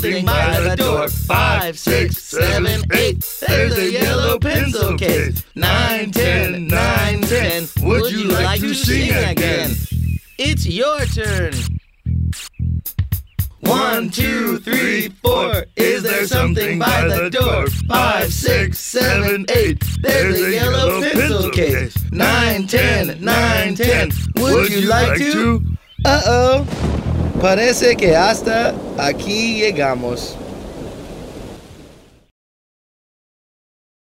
something by the door. 5, 6, 7, 8. There's a yellow pencil case. 9, 10, 9, 10. Would you like to sing again? It's your turn. 1, 2, 3, 4. Is there something by the door? 5, 6, 7, 8. There's a yellow pencil case. 9, 10, 9, 10. Would you like to? Parece que hasta aquí llegamos.